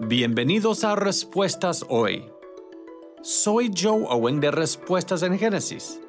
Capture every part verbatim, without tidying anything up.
Bienvenidos a Respuestas Hoy. Soy Joe Owen de Respuestas en Génesis.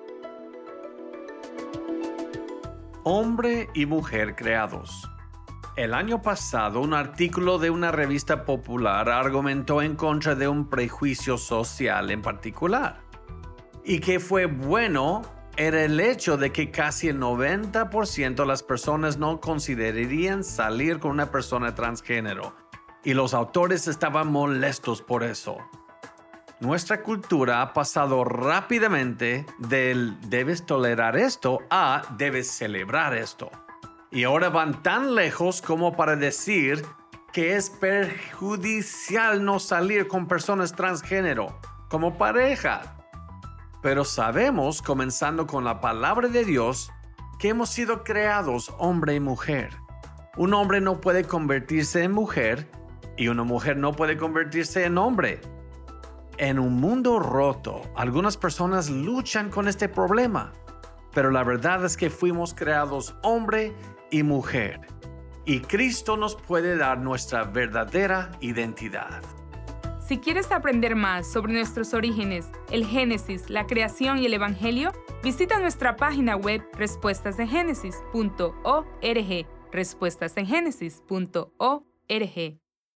Hombre y mujer creados. El año pasado, un artículo de una revista popular argumentó en contra de un prejuicio social en particular. Y que fue bueno era el hecho de que casi el noventa por ciento de las personas no considerarían salir con una persona transgénero. Y los autores estaban molestos por eso. Nuestra cultura ha pasado rápidamente del debes tolerar esto a debes celebrar esto. Y ahora van tan lejos como para decir que es perjudicial no salir con personas transgénero como pareja. Pero sabemos, comenzando con la palabra de Dios, que hemos sido creados hombre y mujer. Un hombre no puede convertirse en mujer y una mujer no puede convertirse en hombre. En un mundo roto, algunas personas luchan con este problema, pero la verdad es que fuimos creados hombre y mujer, y Cristo nos puede dar nuestra verdadera identidad. Si quieres aprender más sobre nuestros orígenes, el Génesis, la creación y el Evangelio, visita nuestra página web respuestas en génesis punto org, respuestas en génesis punto org.